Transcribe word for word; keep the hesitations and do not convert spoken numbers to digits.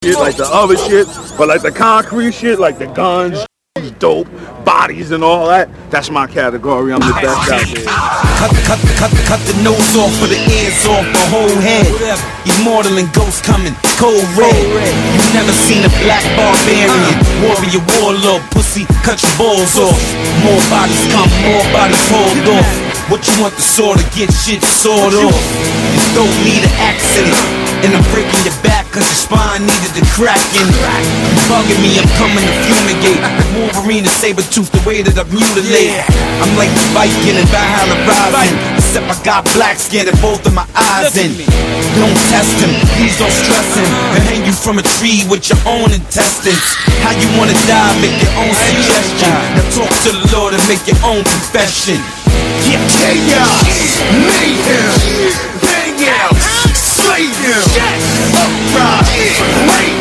shit like the other shit, but like the concrete shit, like the guns, dope, bodies and all that, that's my category. I'm the best out there. Cut, cut, cut, cut the nose off for the ears off the whole head. Immortal and ghost coming, cold red. You never seen a black barbarian, warrior, warlord, pussy, cut your balls off. More bodies come, more bodies hold off. What you want the sword to get shit sawed off? You don't need an accident, and I'm breaking your back cause your spine needed the cracking. You bugging me, I'm coming to fumigate. Wolverine and Sabretooth, the way that I mutilate. I'm like the Viking and Valhalla Rising, except I got black skin and both of my eyes in. Don't test him, please don't stress him. And hang you from a tree with your own intestines. How you wanna die, make your own suggestion. Now talk to the Lord and make your own confession. Yeah, chaos, mayhem, bang out, slay him, uprise,